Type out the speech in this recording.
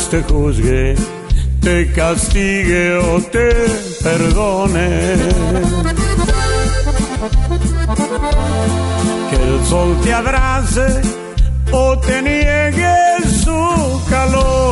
Dios te juzgue, te castigue o te perdone. Que el sol te abrace o te niegue su calor.